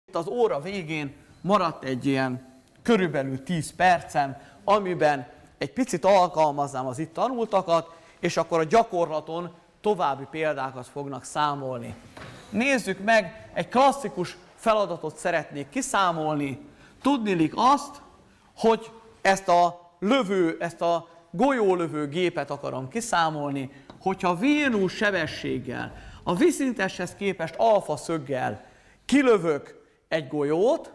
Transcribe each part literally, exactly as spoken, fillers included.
Itt az óra végén maradt egy ilyen körülbelül tíz percem, amiben egy picit alkalmaznám az itt tanultakat, és akkor a gyakorlaton további példákat fognak számolni. Nézzük meg, egy klasszikus feladatot szeretnék kiszámolni. Tudniillik azt, hogy ezt a lövő, ezt a golyólövő gépet akarom kiszámolni, hogyha vé null sebességgel, a viszinteshez képest alfa szöggel kilövök egy golyót,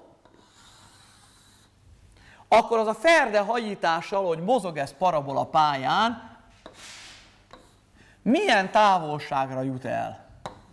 akkor az a ferde hajítással, hogy mozog ez parabola pályán, milyen távolságra jut el.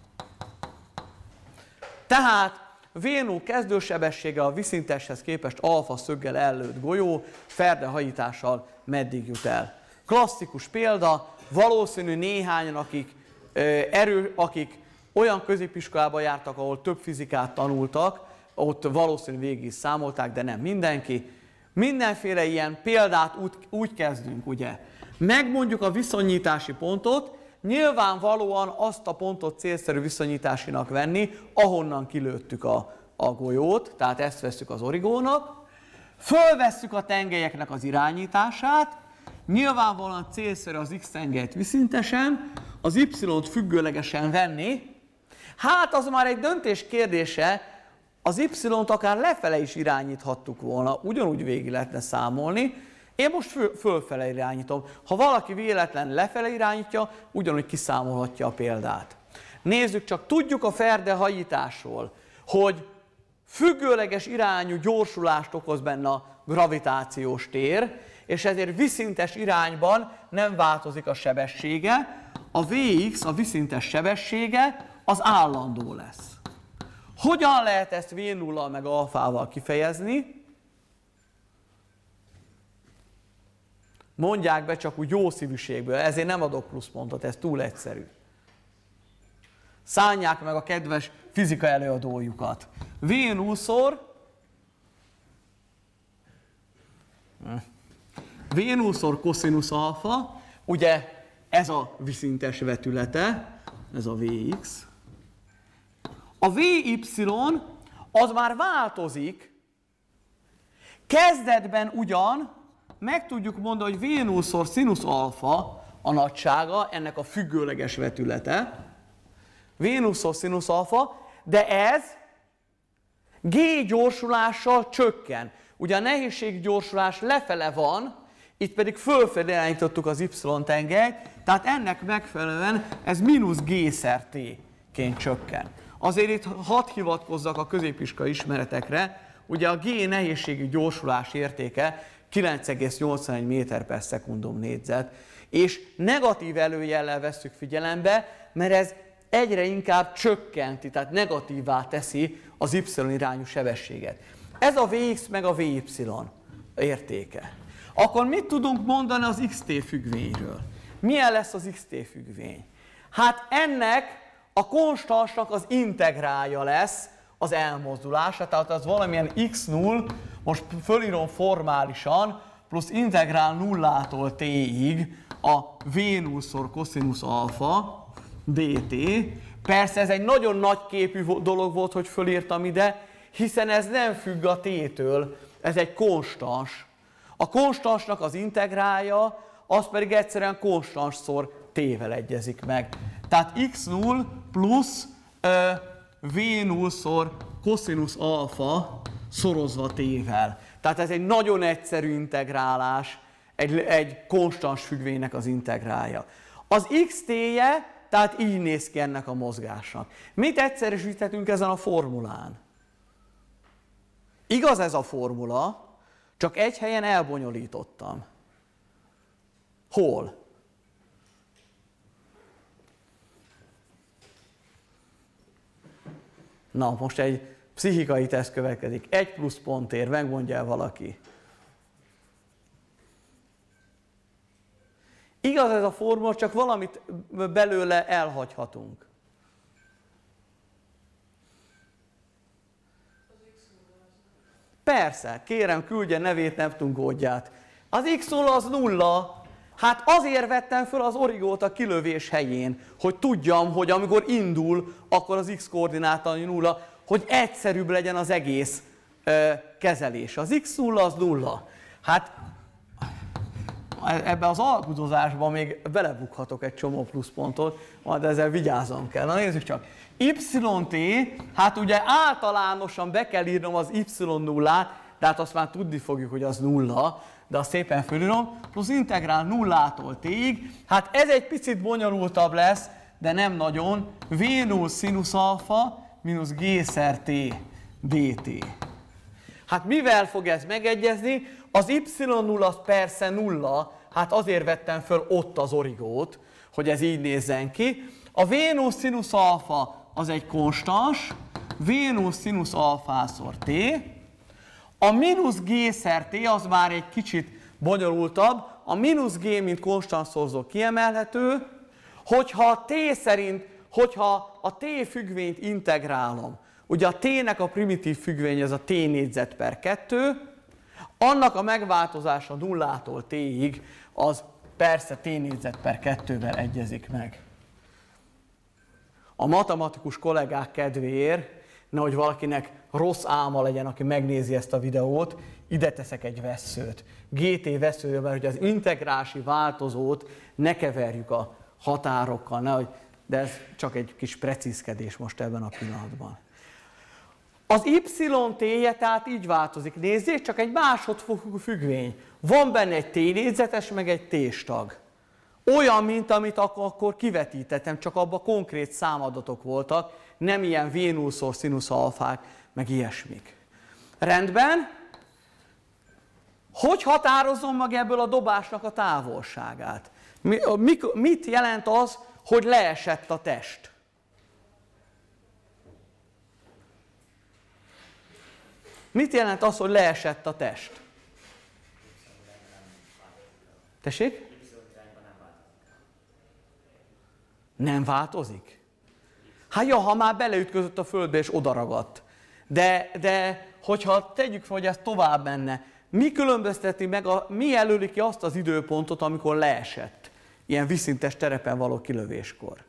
Tehát vé null kezdősebessége a viszinteshez képest alfa szöggel ellőtt golyó ferde hajítással meddig jut el. Klasszikus példa, valószínű néhányan, akik, erő, akik olyan középiskolába jártak, ahol több fizikát tanultak, ott valószínű végig is számolták, de nem mindenki. Mindenféle ilyen példát úgy, úgy kezdünk, ugye. Megmondjuk a viszonyítási pontot, nyilvánvalóan azt a pontot célszerű viszonyításinak venni, ahonnan kilőttük a, a golyót, tehát ezt vesszük az origónak. Fölvesszük a tengelyeknek az irányítását, nyilvánvalóan célszerű az x tengelyt viszintesen, az y-t függőlegesen venni. Hát az már egy döntés kérdése, az y-t akár lefele is irányíthattuk volna, ugyanúgy végig lehetne számolni. Én most föl, fölfele irányítom. Ha valaki véletlen lefele irányítja, ugyanúgy kiszámolhatja a példát. Nézzük csak, tudjuk a ferde hajításról, hogy függőleges irányú gyorsulást okoz benne a gravitációs tér, és ezért viszintes irányban nem változik a sebessége, a Vx, a viszintes sebessége, az állandó lesz. Hogyan lehet ezt vé nullal meg alfával kifejezni? Mondják be csak úgy jó szívűségből, ezért nem adok pluszpontot, ez túl egyszerű. Szánják meg a kedves fizika előadójukat. vé nullszor vé nullszor koszinusz alfa, ugye ez a viszintes vetülete, ez a Vx. A Vy az már változik, kezdetben ugyan meg tudjuk mondani, hogy vé nullszor szinusz alfa a nagysága, ennek a függőleges vetülete, vé nullszor szinusz alfa, de ez g gyorsulással csökken. Ugye a nehézség gyorsulás lefele van, itt pedig fölfelé irányítottuk az y-tengelyt, tehát ennek megfelelően ez mínusz g-szer t-ként csökken. Azért itt hadd hivatkozzak a középiskolai ismeretekre, ugye a g nehézségi gyorsulás értéke kilenc egész nyolcvanegy méter per szekundum négyzet, és negatív előjellel vesszük figyelembe, mert ez egyre inkább csökkenti, tehát negatívvá teszi az y irányú sebességet. Ez a Vx meg a Vy értéke. Akkor mit tudunk mondani az xt függvényről? Milyen lesz az xt függvény? Hát ennek a konstansnak az integrálja lesz az elmozdulása, tehát az valamilyen x null, most fölírom formálisan, plusz integrál nullától t-ig a vé nullszor koszinusz alfa dt. Persze ez egy nagyon nagy képű dolog volt, hogy fölírtam ide, hiszen ez nem függ a t-től, ez egy konstans. A konstansnak az integrálja, az pedig egyszerűen konstansszor t-vel egyezik meg. Tehát x null plusz ö, vé nullszor koszinusz alfa szorozva t-vel. Tehát ez egy nagyon egyszerű integrálás, egy, egy konstans függvénynek az integrálja. Az xt-je, tehát így néz ki ennek a mozgásnak. Mit egyszerűsíthetünk ezen a formulán? Igaz ez a formula, csak egy helyen elbonyolítottam. Hol? Na, most egy pszichikai teszt következik. Egy plusz pontért, megmondja el valaki. Igaz ez a formula, csak valamit belőle elhagyhatunk. Persze, kérem, küldje nevét, Neptun kódját. Az x nulla az nulla. Hát azért vettem föl az origót a kilövés helyén, hogy tudjam, hogy amikor indul, akkor az x koordináta nulla. hogy egyszerűbb legyen az egész ö, kezelés. Az x nulla az nulla. Hát ebbe az alkudozásban még belebukhatok egy csomó pluszpontot, majd ezzel vigyáznom kell. Na nézzük csak. yt, hát ugye általánosan be kell írnom az y nullát, de hát azt már tudni fogjuk, hogy az nulla, de azt szépen fölírom, plusz integrál nullától t-ig, hát ez egy picit bonyolultabb lesz, de nem nagyon, v null sinus alfa mínusz g szer t dt. Hát mivel fog ez megegyezni? Az y nulla az persze nulla, hát azért vettem föl ott az origót, hogy ez így nézzen ki. A v null sinus alfa az egy konstans, v null sinus alfászor t, a mínusz g szer t az már egy kicsit bonyolultabb, a mínusz g mint konstanszszorzó kiemelhető, hogyha a t szerint, hogyha a t függvényt integrálom, ugye a t-nek a primitív függvény ez a t négyzet per kettő, annak a megváltozása nullától t-ig az persze t négyzet per kettővel egyezik meg. A matematikus kollégák kedvéért, nehogy valakinek rossz álma legyen, aki megnézi ezt a videót, ide teszek egy vesszőt. gé té vesszőről, mert hogy az integrási változót ne keverjük a határokkal, nehogy, de ez csak egy kis precízkedés most ebben a pillanatban. Az y-t-je tehát így változik. Nézzék, csak egy másodfokú függvény. Van benne egy t-négyzetes, meg egy t-stag. Olyan, mint amit akkor kivetítettem, csak abban konkrét számadatok voltak, nem ilyen v null-szor szinusz alfák, meg ilyesmik. Rendben. Hogy határozom meg ebből a dobásnak a távolságát? Mit jelent az, hogy leesett a test? Mit jelent az, hogy leesett a test? Tessék? Nem változik? Hát ja, ha már beleütközött a földbe és odaragadt. De, de hogyha tegyük fel, hogy ez tovább menne, mi különbözteti meg, a, mi jelöli ki azt az időpontot, amikor leesett? Ilyen vízszintes terepen való kilövéskor.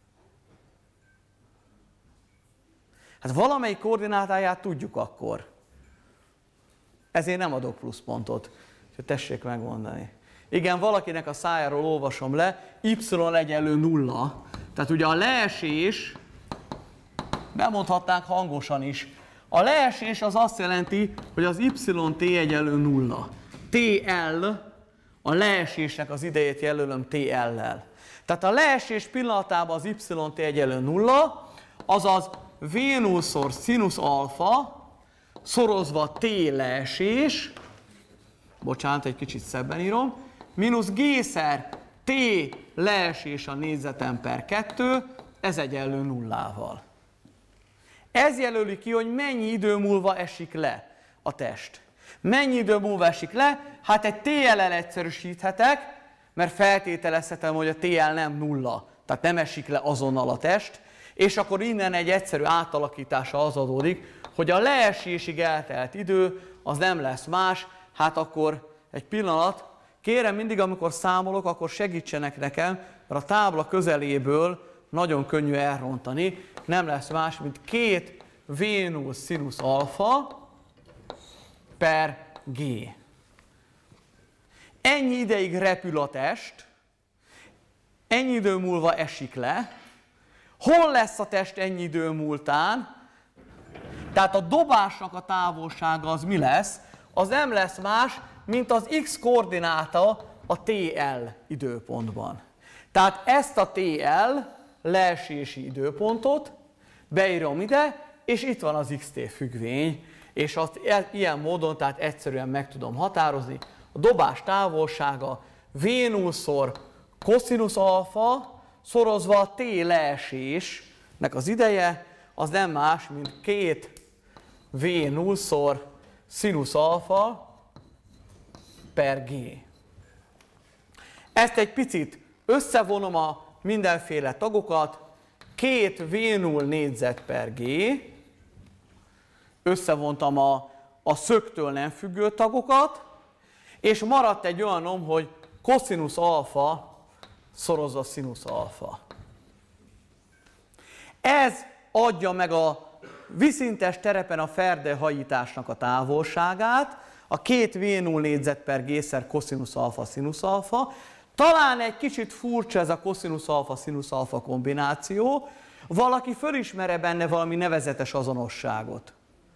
Hát valamelyik koordinátáját tudjuk akkor. Ezért nem adok pluszpontot. Tessék megmondani. Igen, valakinek a szájáról olvasom le, y egyenlő nulla. Tehát ugye a leesés, bemondhatnánk hangosan is, a leesés az azt jelenti, hogy az yt egyenlő nulla. tl, a leesésnek az idejét jelölöm tl-lel. Tehát a leesés pillanatában az yt egyenlő nulla, azaz v null-szor szinusz alfa, szorozva t leesés, bocsánat, egy kicsit szebben írom, mínusz g-szer t leesés a négyzeten per kettő, ez egyenlő nullával. Ez jelöli ki, hogy mennyi idő múlva esik le a test. Mennyi idő múlva esik le? Hát egy tl-el egyszerűsíthetek, mert feltételezhetem, hogy a tl nem nulla, tehát nem esik le azonnal a test, és akkor innen egy egyszerű átalakítása az adódik, hogy a leesésig eltelt idő az nem lesz más, hát akkor egy pillanat, kérem mindig, amikor számolok, akkor segítsenek nekem, mert a tábla közeléből nagyon könnyű elrontani, nem lesz más, mint két v null szinusz alfa per g. Ennyi ideig repül a test, ennyi idő múlva esik le. Hol lesz a test ennyi idő múltán? Tehát a dobásnak a távolsága az mi lesz? Az nem lesz más, mint az x koordináta a tl időpontban. Tehát ezt a tl leesési időpontot beírom ide, és itt van az xt függvény, és azt ilyen módon tehát egyszerűen meg tudom határozni. A dobás távolsága v null-szor koszinusz alfa szorozva a t leesésnek az ideje, az nem más, mint két v null-szor szinusz alfa per g. Ezt egy picit összevonom a mindenféle tagokat, két v null négyzet per g, összevontam a, a szögtől nem függő tagokat, és maradt egy olyanom, hogy koszinusz alfa szorozza szinusz alfa. Ez adja meg a viszintes terepen a ferdehajításnak a távolságát, a két vé null négyzet per g-szer koszinusz alfa, szinusz alfa. Talán egy kicsit furcsa ez a koszinusz alfa, szinusz alfa kombináció, valaki fölismer-e benne valami nevezetes azonosságot?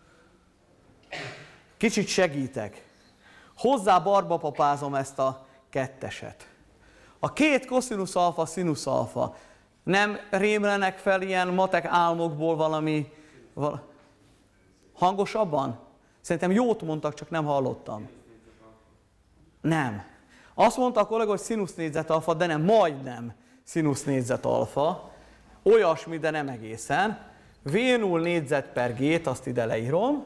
Kicsit segítek. Hozzá barbapapázom ezt a ketteset. A két koszinusz alfa, szinusz alfa nem rémlenek fel ilyen matek álmokból valami... Val... Hangosabban? Szerintem jót mondtak, csak nem hallottam. Nem. Azt mondta a kollega, hogy szinusz négyzet alfa, de nem, majdnem szinusz négyzet alfa. Olyasmi, de nem egészen. vé null négyzet per g-t, azt ide leírom.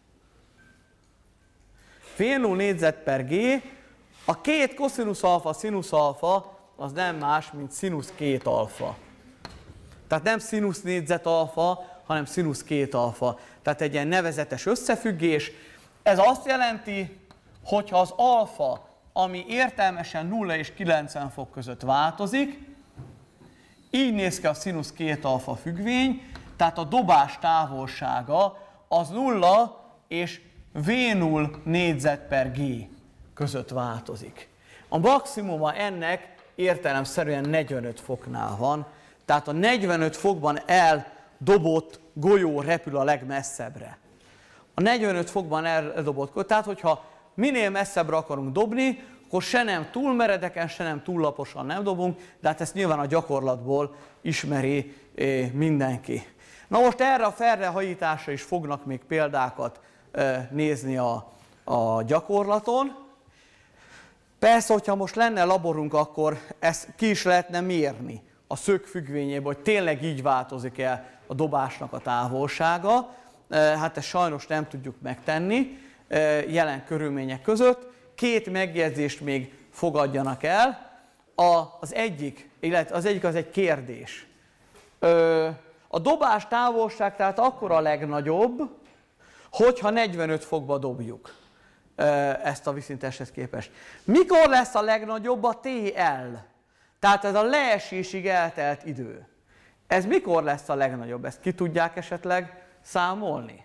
vé null négyzet per g, a két koszinusz alfa, szinusz alfa, az nem más, mint szinusz két alfa. Tehát nem szinusz négyzet alfa, hanem szinusz két alfa. Tehát egy ilyen nevezetes összefüggés. Ez azt jelenti, hogyha az alfa, ami értelmesen nulla és kilencven fok között változik, így néz ki a szinusz két alfa függvény, tehát a dobás távolsága az nulla és vé null négyzet per g között változik. A maximuma ennek értelemszerűen negyvenöt foknál van, tehát a negyvenöt fokban eldobott golyó repül a legmesszebbre. A negyvenöt fokban eldobott golyó, tehát hogyha minél messzebbre akarunk dobni, akkor se nem túl meredeken, se nem túl laposan nem dobunk, de hát ezt nyilván a gyakorlatból ismeri mindenki. Na most erre a ferdehajításra is fognak még példákat nézni a, a gyakorlaton. Persze, hogyha most lenne laborunk, akkor ezt ki is lehetne mérni a szög függvényében, hogy tényleg így változik el a dobásnak a távolsága. Hát ezt sajnos nem tudjuk megtenni jelen körülmények között. Két megjegyzést még fogadjanak el. Az egyik, illetve az egyik az egy kérdés. A dobás távolság tehát akkor a legnagyobb, hogyha negyvenöt fokba dobjuk ezt a viszinteshez képest. Mikor lesz a legnagyobb a té el? Tehát ez a leesésig eltelt idő. Ez mikor lesz a legnagyobb? Ezt ki tudják esetleg számolni?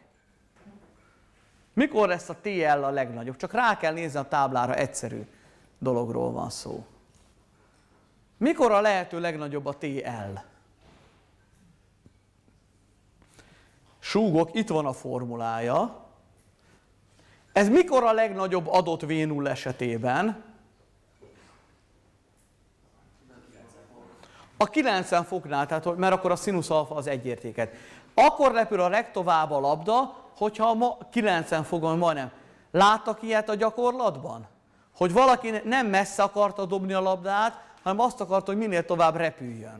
Mikor lesz a té el a legnagyobb? Csak rá kell nézni a táblára, egyszerű dologról van szó. Mikor a lehető legnagyobb a té el? Súgok, itt van a formulája. Ez mikor a legnagyobb adott vé null esetében? A kilencven foknál, tehát, mert akkor a szinusz alfa az egyértéket. Akkor repül a legtovább a labda, hogyha ma kilencven fokon majdnem. Láttak ilyet a gyakorlatban? Hogy valaki nem messze akarta dobni a labdát, hanem azt akarta, hogy minél tovább repüljön.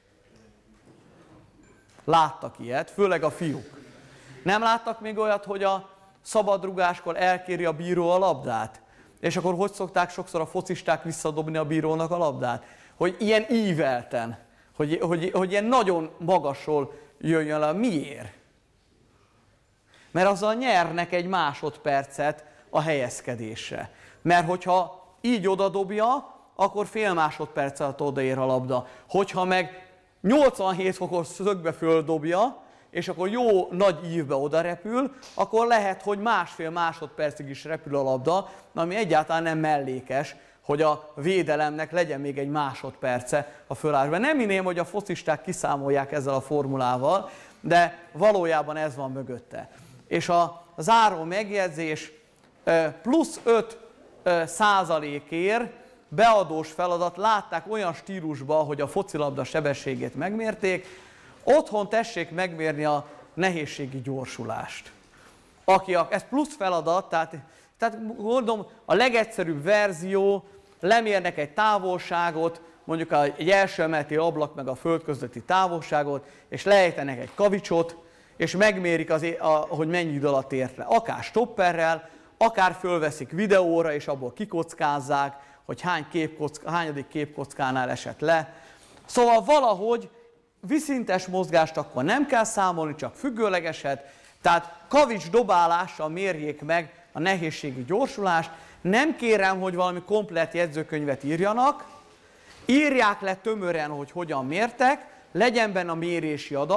Láttak ilyet, főleg a fiúk. Nem láttak még olyat, hogy a szabadrugáskor elkéri a bíró a labdát? És akkor hogy szokták sokszor a focisták visszadobni a bírónak a labdát? Hogy ilyen ívelten, hogy, hogy, hogy ilyen nagyon magasról jöjjön le. Miért? Mert azzal nyernek egy másodpercet a helyezkedésre. Mert hogyha így odadobja, akkor fél másodperc alatt odaér a labda. Hogyha meg nyolcvanhét fokos szögbe földobja, és akkor jó nagy ívbe oda repül, akkor lehet, hogy másfél másodpercig is repül a labda, ami egyáltalán nem mellékes, hogy a védelemnek legyen még egy másodperce a fölállásban. Nem hinném, hogy a focisták kiszámolják ezzel a formulával, de valójában ez van mögötte. És a záró megjegyzés plusz öt százalékért beadós feladat, látták olyan stílusban, hogy a focilabda sebességét megmérték, otthon tessék megmérni a nehézségi gyorsulást. Aki a, ez plusz feladat, tehát, tehát mondom, a legegyszerűbb verzió, lemérnek egy távolságot, mondjuk egy első emeleti ablak meg a föld közötti távolságot, és lejtenek egy kavicsot, és megmérik, az, a, hogy mennyi idő alatt ért le. Akár stopperrel, akár fölveszik videóra, és abból kikockázzák, hogy hány képkocka, hányadik képkockánál esett le. Szóval valahogy viszintes mozgást akkor nem kell számolni, csak függőlegeset, tehát kavics dobálással mérjék meg a nehézségi gyorsulást. Nem kérem, hogy valami komplett jegyzőkönyvet írjanak, írják le tömören, hogy hogyan mértek, legyen benne a mérési adat,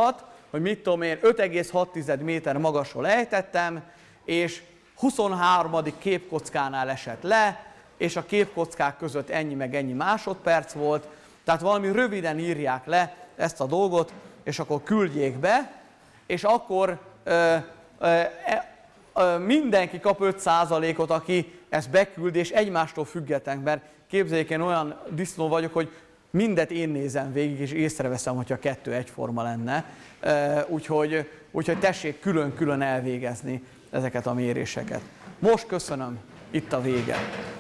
hogy mit tudom én, öt egész hat méter magasról ejtettem, és huszonháromadik képkockánál esett le, és a képkockák között ennyi meg ennyi másodperc volt, tehát valami röviden írják le ezt a dolgot, és akkor küldjék be, és akkor ö, ö, ö, mindenki kap öt százalékot, aki ezt beküld, és egymástól független, mert képzeljék, én olyan disznó vagyok, hogy mindet én nézem végig, és észreveszem, hogyha a kettő egyforma lenne. Úgyhogy, úgyhogy tessék külön-külön elvégezni ezeket a méréseket. Most köszönöm, itt a vége.